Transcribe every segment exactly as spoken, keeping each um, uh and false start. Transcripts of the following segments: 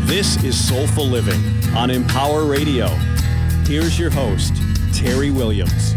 This is Soulful Living on Empower Radio. Here's your host, Terry Williams.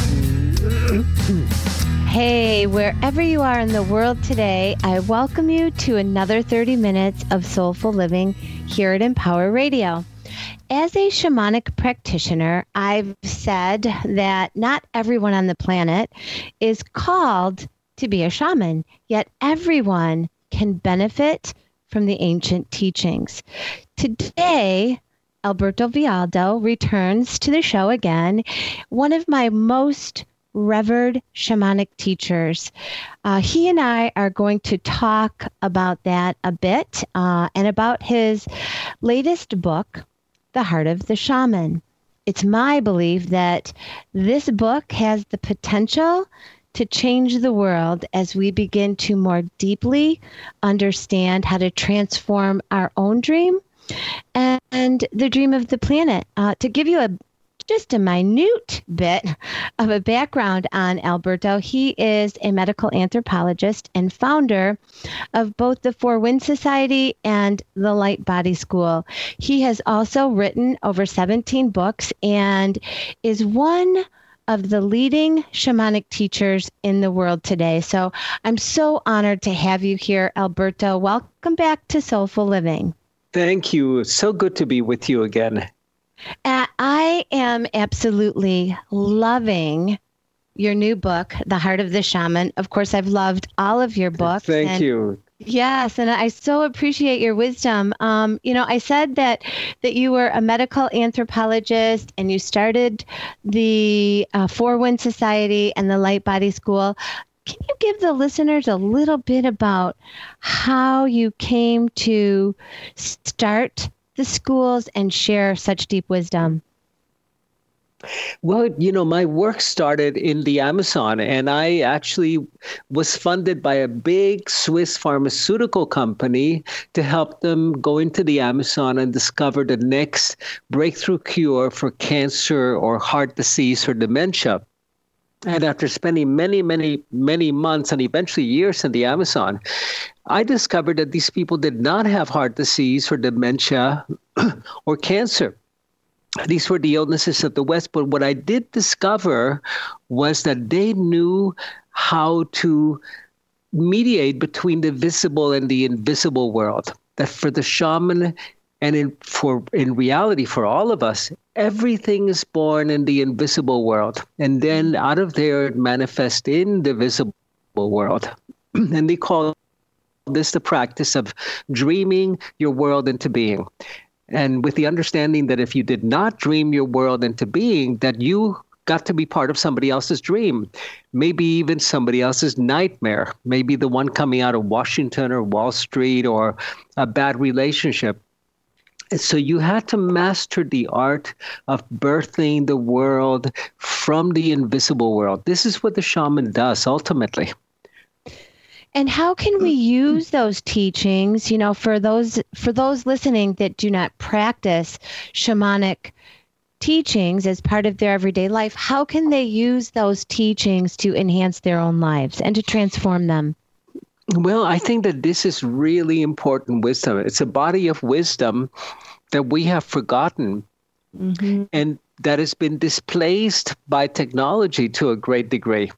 Hey, wherever you are in the world today, I welcome you to another thirty minutes of Soulful Living here at Empower Radio. As a shamanic practitioner, I've said that not everyone on the planet is called to be a shaman, yet everyone can benefit from the ancient teachings. Today, Alberto Villoldo returns to the show again, one of my most revered shamanic teachers. Uh, he and I are going to talk about that a bit uh, and about his latest book, The Heart of the Shaman. It's my belief that this book has the potential to change the world as we begin to more deeply understand how to transform our own dream and, and the dream of the planet. Uh, to give you a just a minute bit of a background on Alberto, he is a medical anthropologist and founder of both the Four Winds Society and the Light Body School. He has also written over seventeen books and is one of the leading shamanic teachers in the world today. So I'm so honored to have you here, Alberto. Welcome back to Soulful Living. Thank you. So good to be with you again. Uh, I am absolutely loving your new book, The Heart of the Shaman. Of course, I've loved all of your books. Thank and you. Yes, and I so appreciate your wisdom. Um, you know, I said that that you were a medical anthropologist and you started the uh, Four Winds Society and the Light Body School. Can you give the listeners a little bit about how you came to start the schools and share such deep wisdom? Well, you know, my work started in the Amazon, and I actually was funded by a big Swiss pharmaceutical company to help them go into the Amazon and discover the next breakthrough cure for cancer or heart disease or dementia. And after spending many, many, many months and eventually years in the Amazon, I discovered that these people did not have heart disease or dementia or cancer. These were the illnesses of the West. But what I did discover was that they knew how to mediate between the visible and the invisible world. That for the shaman and in, for in reality for all of us, everything is born in the invisible world. And then out of there, it manifests in the visible world. And they call this the practice of dreaming your world into being. And with the understanding that if you did not dream your world into being, that you got to be part of somebody else's dream, maybe even somebody else's nightmare, maybe the one coming out of Washington or Wall Street or a bad relationship. And so you had to master the art of birthing the world from the invisible world. This is what the shaman does ultimately. And how can we use those teachings, you know, for those for those listening that do not practice shamanic teachings as part of their everyday life? How can they use those teachings to enhance their own lives and to transform them? Well, I think that this is really important wisdom. It's a body of wisdom that we have forgotten mm-hmm. and that has been displaced by technology to a great degree.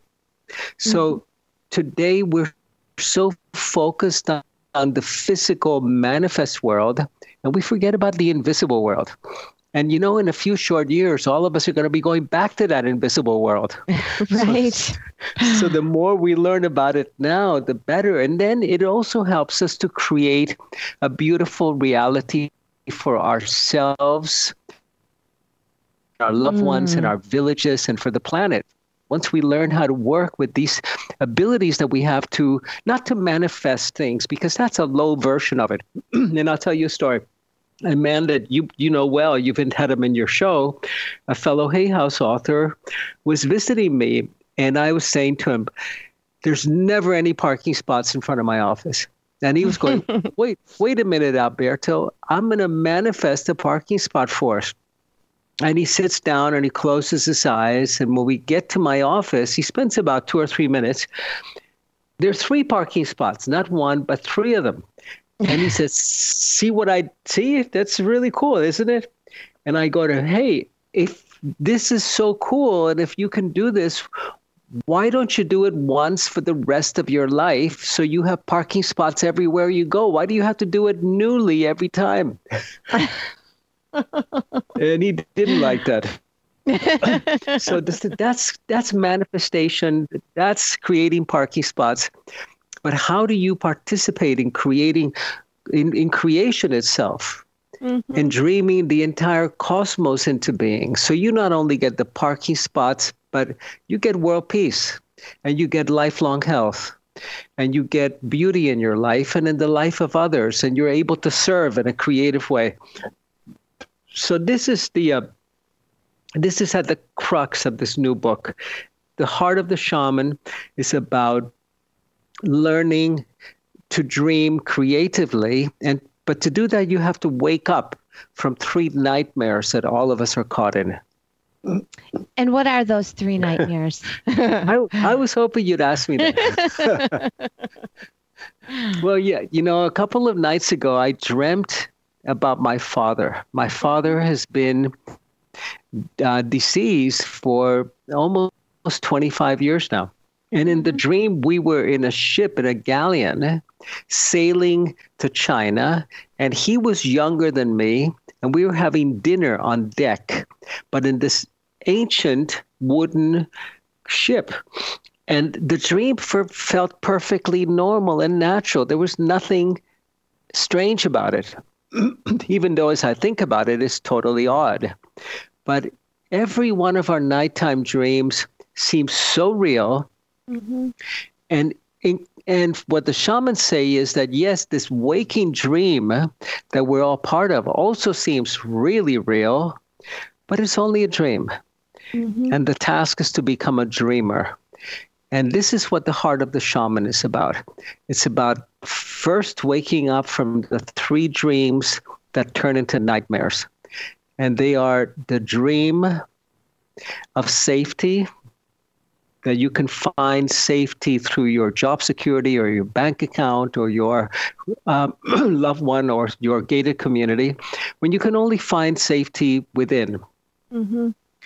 So mm-hmm. today we're so focused on, on the physical manifest world, and we forget about the invisible world. And, you know, in a few short years, all of us are going to be going back to that invisible world. Right. So, so the more we learn about it now, the better. And then it also helps us to create a beautiful reality for ourselves, our loved mm. ones, and our villages, and for the planet. Once we learn how to work with these abilities that we have to, not to manifest things, because that's a low version of it. And I'll tell you a story. A man that you you know well, you've had him in your show, a fellow Hay House author, was visiting me, and I was saying to him, there's never any parking spots in front of my office. And he was going, wait, wait a minute, Alberto, I'm going to manifest a parking spot for us. And he sits down and he closes his eyes. And when we get to my office, he spends about two or three minutes. There are three parking spots, not one, but three of them. And he says, see what I see? That's really cool, isn't it? And I go to him, hey, if this is so cool, and if you can do this, why don't you do it once for the rest of your life so you have parking spots everywhere you go? Why do you have to do it newly every time? And he didn't like that. So this, that's that's manifestation. That's creating parking spots. But how do you participate in creating, in, in creation itself, mm-hmm. and dreaming the entire cosmos into being? So you not only get the parking spots, but you get world peace, and you get lifelong health, and you get beauty in your life and in the life of others, and you're able to serve in a creative way. So this is the uh, this is at the crux of this new book. The Heart of the Shaman is about learning to dream creatively, and but to do that you have to wake up from three nightmares that all of us are caught in. And what are those three nightmares? I, I was hoping you'd ask me that. Well, yeah, you know, a couple of nights ago, I dreamt about my father. My father has been uh, deceased for almost twenty-five years now. And in the dream, we were in a ship, in a galleon, sailing to China, and he was younger than me, and we were having dinner on deck, but in this ancient wooden ship. And the dream for, felt perfectly normal and natural. There was nothing strange about it, even though as I think about it, it's totally odd. But every one of our nighttime dreams seems so real. Mm-hmm. And in, and what the shamans say is that, yes, this waking dream that we're all part of also seems really real, but it's only a dream. Mm-hmm. And the task is to become a dreamer. And this is what the Heart of the Shaman is about. It's about first waking up from the three dreams that turn into nightmares. And they are the dream of safety, that you can find safety through your job security or your bank account or your um, loved one or your gated community, when you can only find safety within. Mm-hmm.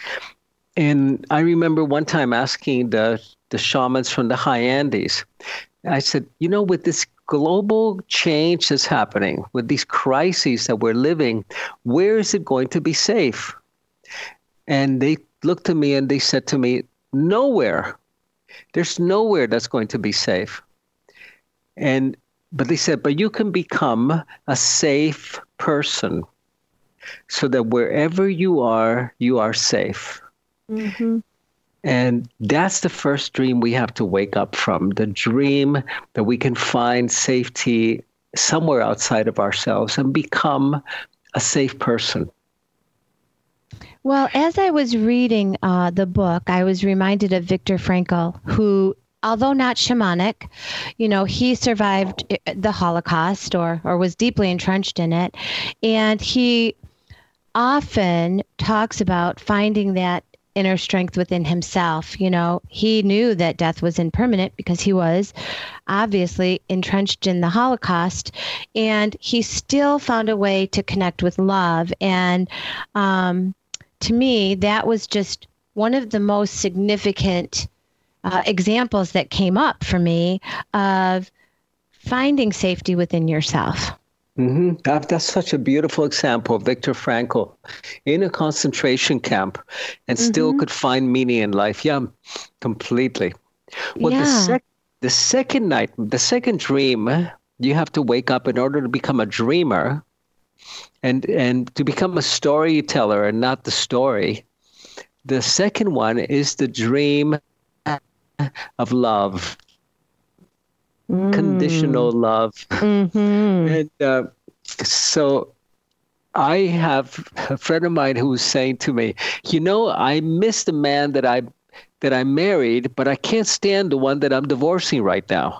And I remember one time asking the, the shamans from the high Andes, I said, you know, with this global change that's happening, with these crises that we're living, where is it going to be safe? And they looked at me and they said to me, nowhere. There's nowhere that's going to be safe. And but they said, but you can become a safe person so that wherever you are, you are safe. Mm-hmm. And that's the first dream we have to wake up from, the dream that we can find safety somewhere outside of ourselves and become a safe person. Well, as I was reading uh, the book, I was reminded of Viktor Frankl, who, although not shamanic, you know, he survived the Holocaust or, or was deeply entrenched in it. And he often talks about finding that inner strength within himself. You know, he knew that death was impermanent because he was obviously entrenched in the Holocaust, and he still found a way to connect with love. And, um, to me, that was just one of the most significant uh, examples that came up for me of finding safety within yourself. Mm-hmm. That, that's such a beautiful example. Viktor Frankl in a concentration camp and mm-hmm. still could find meaning in life. Yeah, completely. Well, yeah. the, sec- the second night, the second dream, you have to wake up in order to become a dreamer. And and to become a storyteller and not the story. The second one is the dream of love, mm. conditional love. Mm-hmm. And uh, so I have a friend of mine who was saying to me, you know, I miss the man that I that I married, but I can't stand the one that I'm divorcing right now.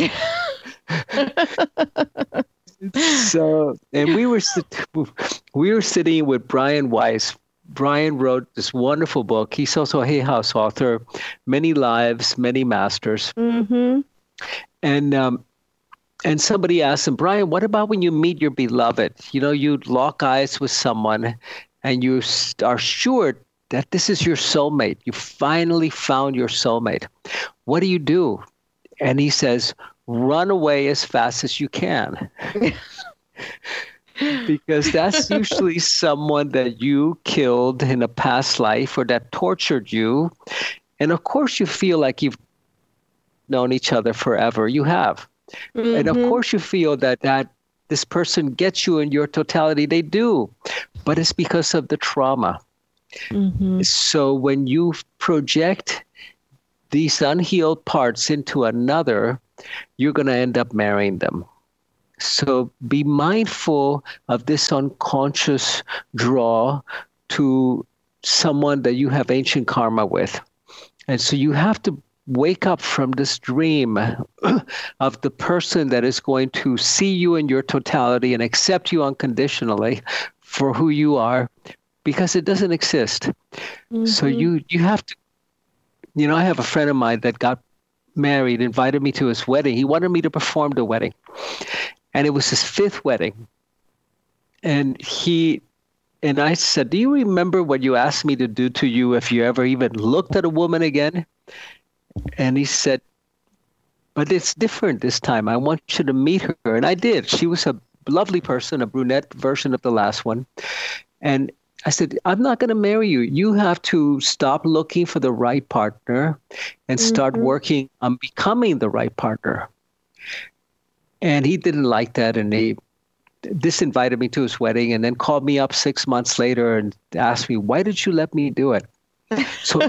So, and we were we were sitting with Brian Weiss. Brian wrote this wonderful book. He's also a Hay House author, Many Lives, Many Masters. Mm-hmm. And um, And somebody asked him, Brian, what about when you meet your beloved? You know, you lock eyes with someone and you are sure that this is your soulmate. You finally found your soulmate. What do you do? And he says, run away as fast as you can. Because that's usually someone that you killed in a past life or that tortured you. And of course, you feel like you've known each other forever. You have. Mm-hmm. And of course, you feel that, that this person gets you in your totality. They do. But it's because of the trauma. Mm-hmm. So when you project these unhealed parts into another, you're going to end up marrying them. So be mindful of this unconscious draw to someone that you have ancient karma with. And so you have to wake up from this dream of the person that is going to see you in your totality and accept you unconditionally for who you are, because it doesn't exist. Mm-hmm. So you, you have to, you know, I have a friend of mine that got married, invited me to his wedding. He wanted me to perform the wedding. And it was his fifth wedding. And he, and I said, do you remember what you asked me to do to you if you ever even looked at a woman again? And he said, but it's different this time. I want you to meet her. And I did. She was a lovely person, a brunette version of the last one. And I said, I'm not going to marry you. You have to stop looking for the right partner and start mm-hmm. working on becoming the right partner. And he didn't like that. And he disinvited me to his wedding and then called me up six months later and asked me, why did you let me do it? So,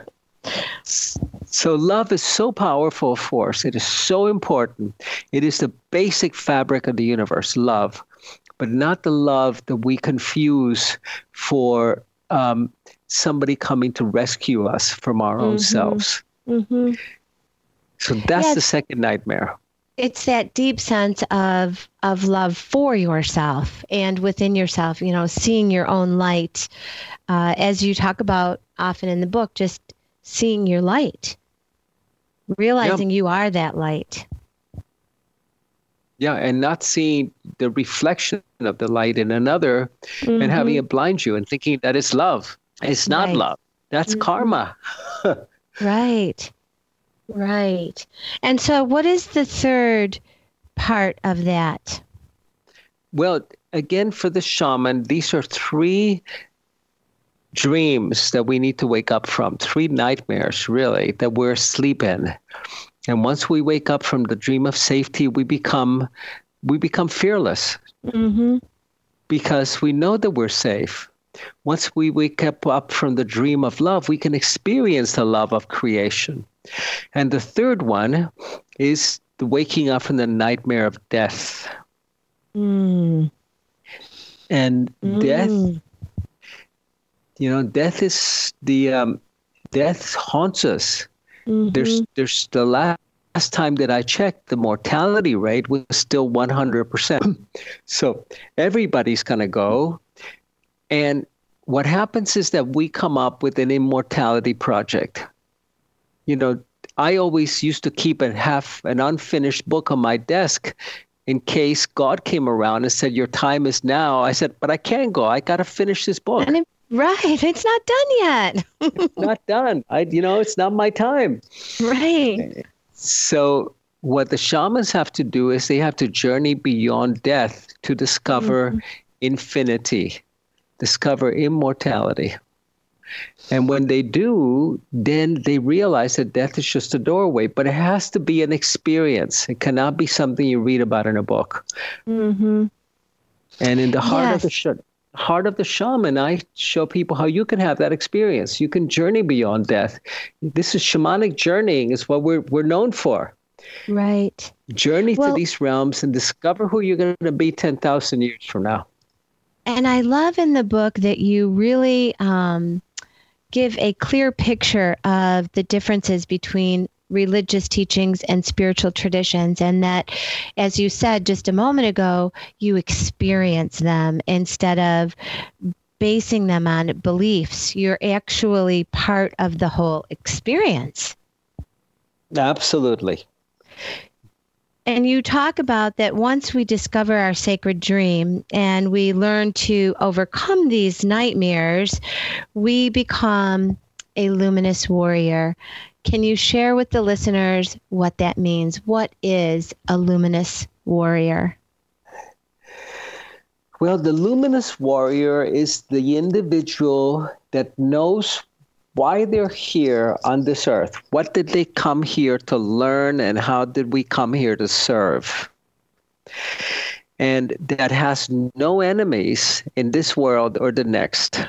so love is so powerful a force. It is so important. It is the basic fabric of the universe, love, but not the love that we confuse for um, somebody coming to rescue us from our mm-hmm. own selves. Mm-hmm. So that's yes. the second nightmare. It's that deep sense of of love for yourself and within yourself, you know, seeing your own light. Uh, as you talk about often in the book, just seeing your light, realizing yep. you are that light. Yeah, and not seeing the reflection of the light in another mm-hmm. and having it blind you and thinking that it's love. It's not right. love. That's mm-hmm. karma. Right. Right. And so what is the third part of that? Well, again, for the shaman, these are three dreams that we need to wake up from, three nightmares, really, that we're asleep in. And once we wake up from the dream of safety, we become we become fearless mm-hmm. because we know that we're safe. Once we wake up, up from the dream of love, we can experience the love of creation. And the third one is the waking up from the nightmare of death. Mm. And mm. death, you know, death is the, um, death haunts us. Mm-hmm. There's, there's the last time that I checked, the mortality rate was still one hundred percent. So everybody's going to go. And what happens is that we come up with an immortality project. You know, I always used to keep a half an unfinished book on my desk in case God came around and said, your time is now. I said, but I can't go. I got to finish this book. And it, right. It's not done yet. It's not done. I, you know, it's not my time. Right. So what the shamans have to do is they have to journey beyond death to discover mm-hmm. infinity, discover immortality. And when they do, then they realize that death is just a doorway, but it has to be an experience. It cannot be something you read about in a book. Mm-hmm. And in the heart yes. of the sh- heart of the shaman, I show people how you can have that experience. You can journey beyond death. This is shamanic journeying is what we're we're known for. Right. Journey well, to these realms and discover who you're going to be ten thousand years from now. And I love in the book that you really um, give a clear picture of the differences between religious teachings and spiritual traditions, and that, as you said just a moment ago, you experience them instead of basing them on beliefs. You're actually part of the whole experience. Absolutely. And you talk about that once we discover our sacred dream and we learn to overcome these nightmares, we become a luminous warrior. Can you share with the listeners what that means? What is a luminous warrior? Well, the luminous warrior is the individual that knows why they're here on this earth. What did they come here to learn, and how did we come here to serve? And that has no enemies in this world or the next.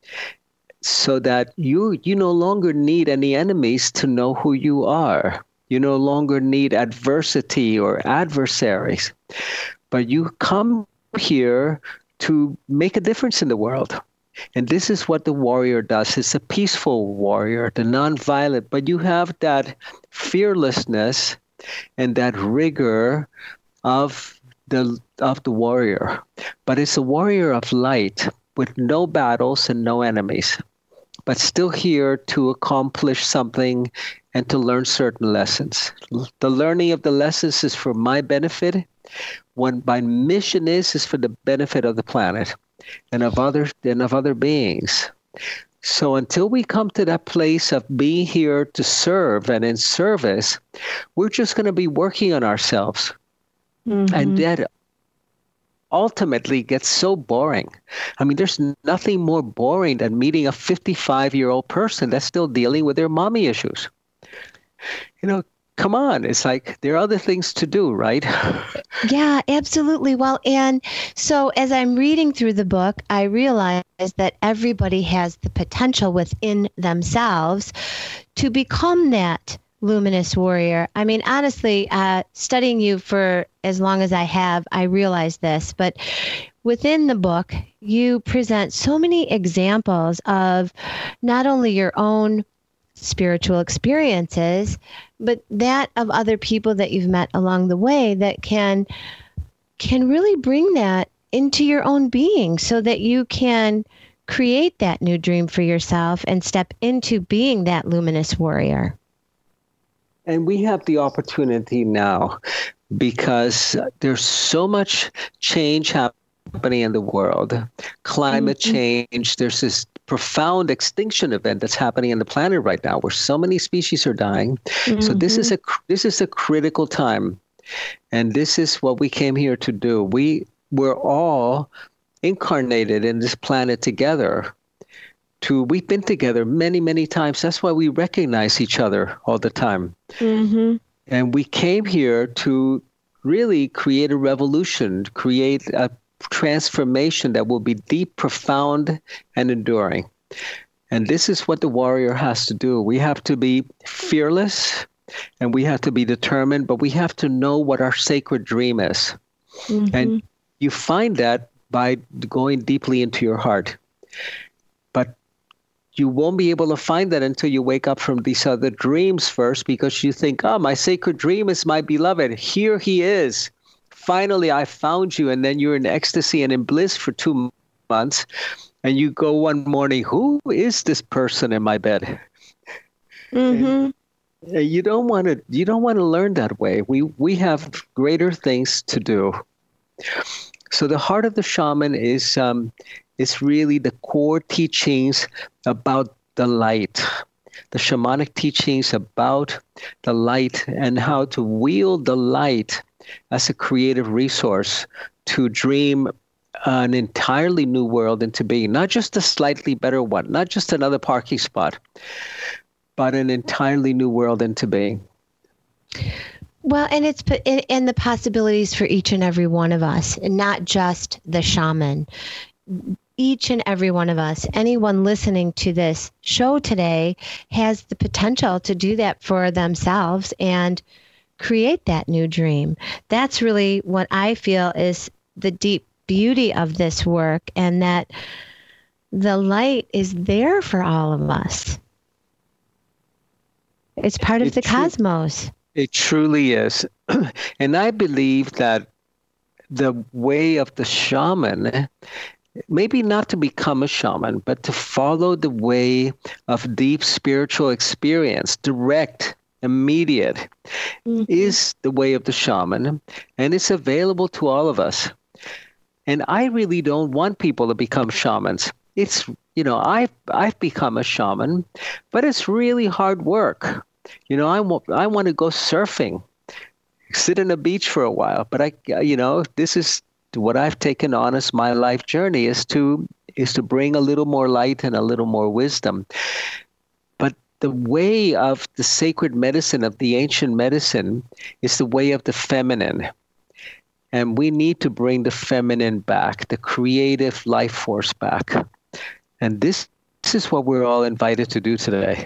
So that you you no longer need any enemies to know who you are. You no longer need adversity or adversaries. But you come here to make a difference in the world. And this is what the warrior does. It's a peaceful warrior, the nonviolent, but you have that fearlessness and that rigor of the of the warrior. But it's a warrior of light with no battles and no enemies, but still here to accomplish something and to learn certain lessons. The learning of the lessons is for my benefit. What my mission is, is for the benefit of the planet and of other, and of other beings. So until we come to that place of being here to serve and in service, we're just going to be working on ourselves. Mm-hmm. And that ultimately gets so boring. I mean, there's nothing more boring than meeting a fifty-five-year-old person that's still dealing with their mommy issues. You know, come on. It's like there are other things to do, right? Yeah, absolutely. Well, and so as I'm reading through the book, I realize that everybody has the potential within themselves to become that luminous warrior. I mean, honestly, uh, studying you for as long as I have, I realize this, but within the book, you present so many examples of not only your own spiritual experiences, but that of other people that you've met along the way that can can really bring that into your own being so that you can create that new dream for yourself and step into being that luminous warrior. And we have the opportunity now because there's so much change happening in the world. Climate mm-hmm. change, there's this profound extinction event that's happening on the planet right now where so many species are dying. Mm-hmm. So this is a this is a critical time. And this is what we came here to do. We we're all incarnated in this planet together. To we've been together many, many times. That's why we recognize each other all the time. Mm-hmm. And we came here to really create a revolution, create a transformation that will be deep, profound, and enduring. And this is what the warrior has to do. We have to be fearless, and we have to be determined, but we have to know what our sacred dream is. Mm-hmm. And you find that by going deeply into your heart. But you won't be able to find that until you wake up from these other dreams first, because you think, oh, my sacred dream is my beloved. Here he is. Finally, I found you. And then you're in ecstasy and in bliss for two months. And you go one morning, who is this person in my bed? Mm-hmm. And you don't want to, you don't want to learn that way. We, we have greater things to do. So the heart of the shaman is, um, is really the core teachings about the light, the shamanic teachings about the light and how to wield the light as a creative resource to dream an entirely new world into being, not just a slightly better one, not just another parking spot, but an entirely new world into being. Well, and it's and the possibilities for each and every one of us, and not just the shaman. Each and every one of us, anyone listening to this show today has the potential to do that for themselves and create that new dream. That's really what I feel is the deep beauty of this work, and that the light is there for all of us. It's part of it the tru- cosmos. It truly is. And I believe that the way of the shaman, maybe not to become a shaman, but to follow the way of deep spiritual experience, direct immediate, Mm-hmm. is the way of the shaman, and it's available to all of us. And I really don't want people to become shamans. It's, you know, I've, I've become a shaman, but it's really hard work. You know, I want, I want to go surfing, sit on a beach for a while, but I, you know, this is what I've taken on as my life journey is to, is to bring a little more light and a little more wisdom. But the way of the sacred medicine, of the ancient medicine, is the way of the feminine. And we need to bring the feminine back, the creative life force back. And this, this is what we're all invited to do today.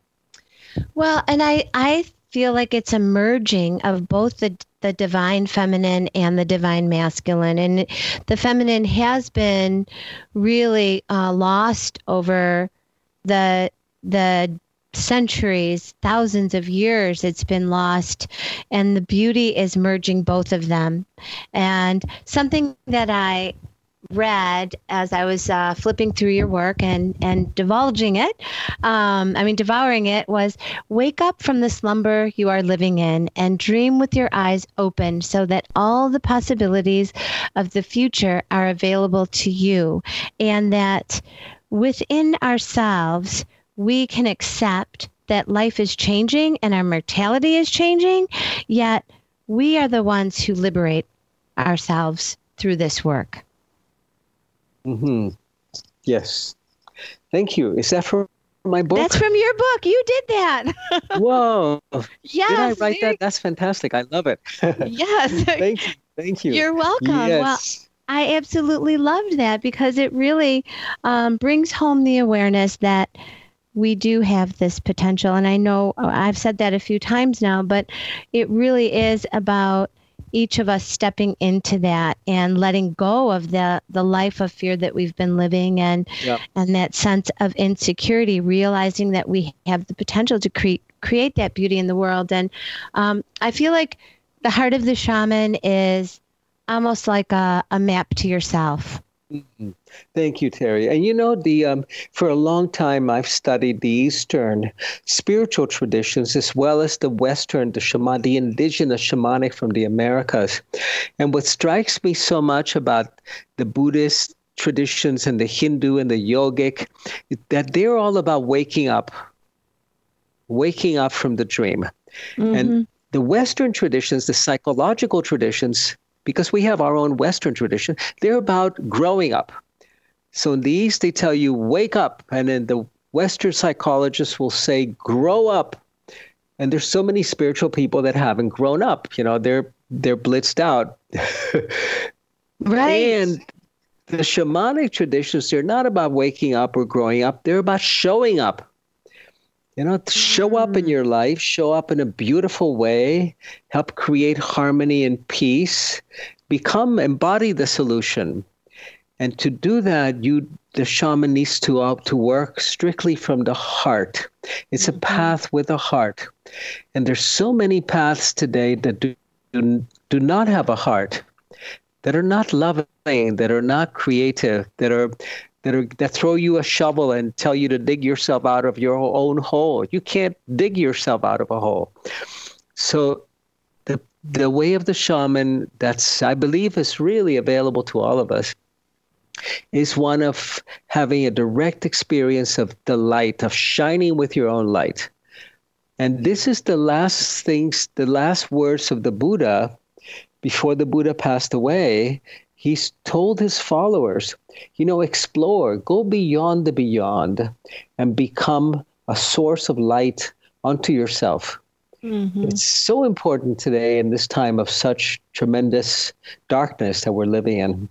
Well, and I, I feel like it's a merging of both the the divine feminine and the divine masculine. And the feminine has been really uh, lost over the the centuries, thousands of years. It's been lost, and the beauty is merging both of them. And something that I read as I was uh, flipping through your work and, and divulging it, um, I mean, devouring it, was wake up from the slumber you are living in and dream with your eyes open so that all the possibilities of the future are available to you, and that within ourselves, we can accept that life is changing and our mortality is changing, yet we are the ones who liberate ourselves through this work. Mm-hmm. Yes. Thank you. Is that from my book? That's from your book. You did that. Whoa. Yes. Did I write that? That's fantastic. I love it. Yes. Thank you. Thank you. You're welcome. Yes. Well, I absolutely loved that because it really um, brings home the awareness that we do have this potential. And I know I've said that a few times now, but it really is about each of us stepping into that and letting go of the, the life of fear that we've been living, and Yep. and that sense of insecurity, realizing that we have the potential to create create that beauty in the world. And um, I feel like the heart of the shaman is almost like a, a map to yourself. Mm-hmm. Thank you, Terry. And you know, the um, for a long time, I've studied the Eastern spiritual traditions as well as the Western, the shaman, the indigenous shamanic from the Americas. And what strikes me so much about the Buddhist traditions and the Hindu and the yogic, is that they're all about waking up, waking up from the dream. Mm-hmm. And the Western traditions, the psychological traditions, because we have our own Western tradition, they're about growing up. So in the East, they tell you, wake up. And then the Western psychologists will say, grow up. And there's so many spiritual people that haven't grown up. You know, they're they're blitzed out. Right. And the shamanic traditions, they're not about waking up or growing up. They're about showing up. You know, show up in your life, show up in a beautiful way, help create harmony and peace, become, embody the solution. And to do that, you, the shaman needs to, uh, to work strictly from the heart. It's a path with a heart. And there's so many paths today that do, do, do not have a heart, that are not loving, that are not creative, that are that are that throw you a shovel and tell you to dig yourself out of your own hole. You can't dig yourself out of a hole. So the the way of the shaman, that's, I believe, is really available to all of us, is one of having a direct experience of the light, of shining with your own light. And this is the last things, the last words of the Buddha before the Buddha passed away. He's told his followers, you know, explore, go beyond the beyond and become a source of light unto yourself. Mm-hmm. It's so important today in this time of such tremendous darkness that we're living in.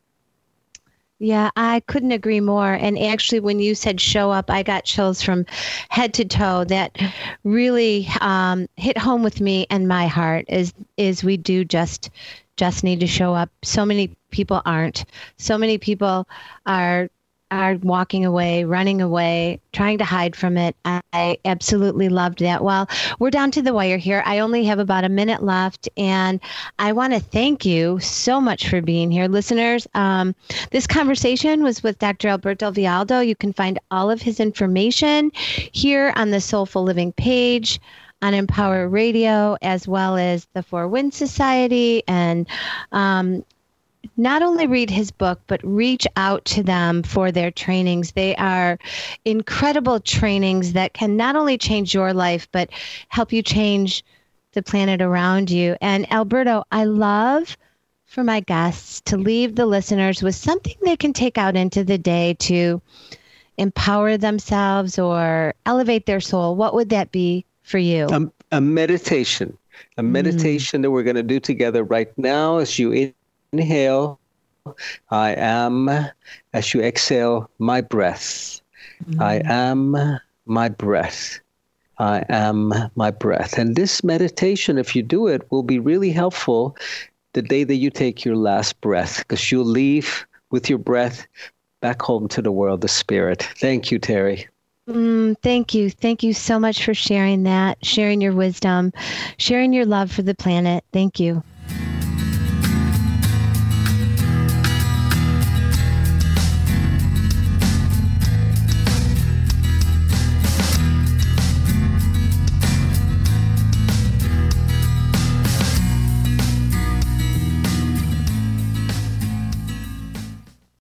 Yeah, I couldn't agree more. And actually, when you said show up, I got chills from head to toe. That really um, hit home with me and my heart is, is we do just just need to show up. So many people aren't. So many people are are walking away, running away, trying to hide from it. I absolutely loved that. Well, we're down to the wire here. I only have about a minute left, and I want to thank you so much for being here. Listeners, um, this conversation was with Doctor Alberto Villoldo. You can find all of his information here on the Soulful Living page on Empower Radio, as well as the Four Winds Society, and um, not only read his book, but reach out to them for their trainings. They are incredible trainings that can not only change your life, but help you change the planet around you. And Alberto, I love for my guests to leave the listeners with something they can take out into the day to empower themselves or elevate their soul. What would that be for you? Um, a meditation, a meditation mm. that we're going to do together right now. As you inhale, I am. As you exhale, my breath. Mm. I am my breath. I am my breath. And this meditation, if you do it, will be really helpful the day that you take your last breath, because you'll leave with your breath back home to the world of spirit. Thank you, Terry. Mm, thank you. Thank you so much for sharing that, sharing your wisdom, sharing your love for the planet. Thank you.